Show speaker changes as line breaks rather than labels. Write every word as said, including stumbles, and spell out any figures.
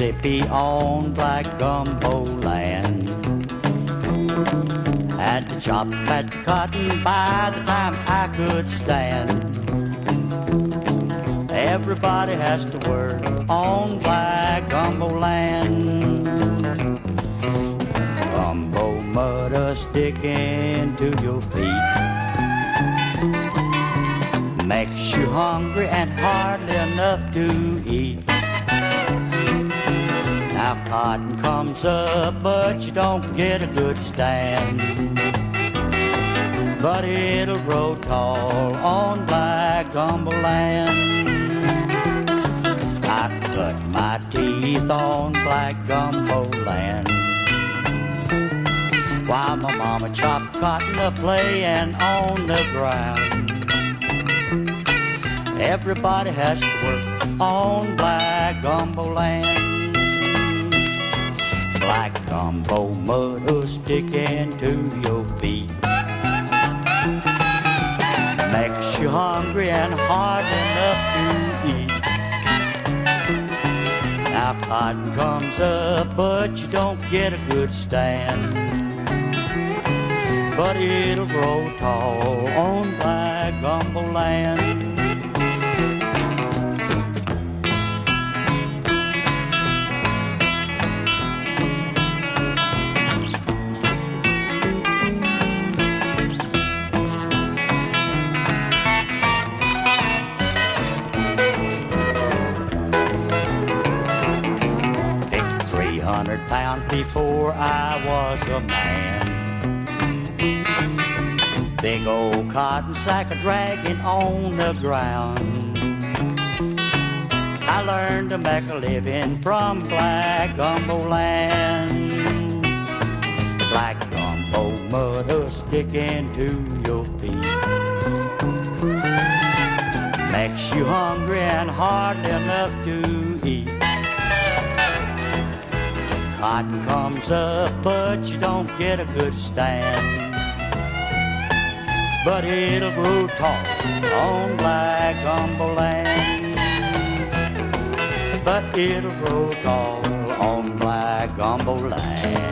Mississippi on Black Gumbo land. Had to chop that cotton by the time I could stand. Everybody has to work on Black Gumbo land. Gumbo mud a sticking to your feet, makes you hungry and hardly enough to eat. Now cotton comes up, but you don't get a good stand. But it'll grow tall on Black Gumbo land. I cut my teeth on Black Gumbo land, while my mama chopped cotton a playing on the ground. Everybody has to work on Black Gumbo land. Black Gumbo mud will stick into your feet, makes you hungry and hard enough to eat. Now cotton comes up, but you don't get a good stand. But it'll grow tall on Black Gumbo land. Hundred pounds before I was a man. Big old cotton sack a dragging on the ground. I learned to make a living from Black Gumbo land. Black Gumbo mud will stick into your feet, makes you hungry and hardly enough to eat. Cotton comes up, but you don't get a good stand. But it'll grow tall on Black Gumbo land. But it'll grow tall on Black Gumbo land.